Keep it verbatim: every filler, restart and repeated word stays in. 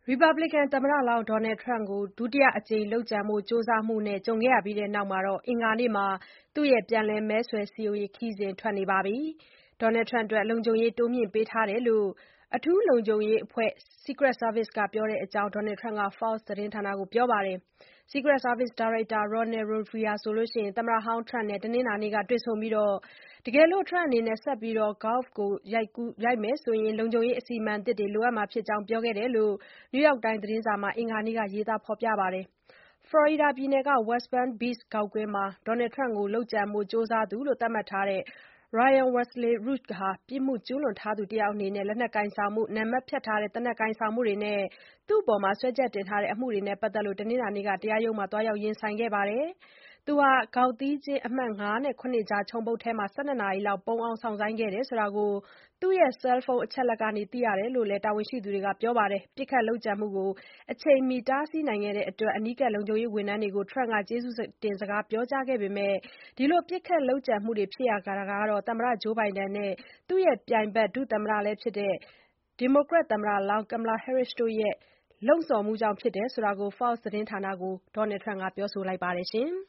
ရီပတ်ဘလစ်ကန်သမ္မတလောင်း Donald Trump ကို ဒုတိယအကြိမ်လုပ်ကြံဖို့ ကြိုးစားမှုနဲ့ ကြုံခဲ့ရပြီးနောက် အင်္ဂါနေ့မှာ သူ့ရဲ့ ပြန်လည်မဲဆွယ်စည်းရုံးရေးခရီးစဉ် ထွက်နေပါပြီ။ Donald Trump အတွက် လုံခြုံရေးတိုးမြှင့်ပေးထားတယ်လို့ အထူးလုံခြုံရေးအဖွဲ့ Secret Service က ပြောတဲ့အကြောင်း Donald Trump က Fox သတင်းဌာနကို ပြောပါတယ်။ Secret Service ဒါရိုက်တာ Ronald Rivera ဆိုရင် သမ္မတဟောင်း Trump နဲ့ တနင်္လာနေ့က တွေ့ဆုံပြီး တကယ်လို့ Trump အနေနဲ့ ဆက်ပြီး Gulf ကို ရိုက်မယ်ဆိုရင် လုံခြုံရေးအစီအမံသစ်တွေ လိုအပ်မှာဖြစ်ကြောင်း ပြောခဲ့တယ်လို့ New York Times သတင်းစာမှာ အင်္ဂါနေ့က ရေးသားဖော်ပြပါတယ်။ ဖလော်ရီဒါပြည်နယ်က West Palm Beach ဂေါက်ကွင်းမှာ Donald Trump ကို လုပ်ကြံဖို့ ကြိုးစားသူလို့ သတ်မှတ်ထားတဲ့ Ryan Wesley Routh ဟာ ပြစ်မှုကျူးလွန်ထားသူတယောက်အနေနဲ့ လက်နက်ကိုင်ဆောင်မှု၊ နာမည်ဖျက်ထားတဲ့ သေနတ်ကိုင်ဆောင်မှုတွေနဲ့ သူ့အပေါ် စွဲချက်တင်ထားတဲ့ အမှုတွေနဲ့ ပတ်သက်လို့ တနင်္လာနေ့က တရားရုံးမှာ သွားရောက်ရင်ဆိုင်ခဲ့ပါတယ်။ သူဟာ ဂေါက်သီးချင်း အမှတ် ၅ နဲ့ ၇ ကြား ချုံပုတ်ထဲမှာ ၁၂ နာရီလောက် ပုန်းအောင်း စောင့်ဆိုင်းခဲ့တယ်ဆိုတာကို သူ့ရဲ့ ဆဲလ်ဖုန်း အချက်အလက်ကနေ သိရတယ်လို့လည်း တာဝန်ရှိသူတွေက ပြောပါတယ်။ ပစ်ခတ်လုပ်ကြံမှုကို အချိန်မီ တားဆီးနိုင်ခဲ့တဲ့အတွက် အနီးကပ် လုံခြုံရေးဝန်ထမ်းတွေကို Trump က ကျေးဇူးတင်စကား ပြောကြားခဲ့ပေမဲ့ ဒီလို ပစ်ခတ်လုပ်ကြံမှုတွေ ဖြစ်ရတာဟာ သမ္မတ Joe Biden နဲ့ သူ့ရဲ့ပြိုင်ဘက် ဒုသမ္မတလည်းဖြစ် ဒီမိုကရက်သမ္မတလောင်း Kamala Harris တို့ရဲ့ လှုံ့ဆော်မှုကြောင့်ဖြစ်တယ်ဆိုတာကို Fox သတင်းဌာနကို Donald Trump က ပြောဆိုလိုက်ပါတယ်။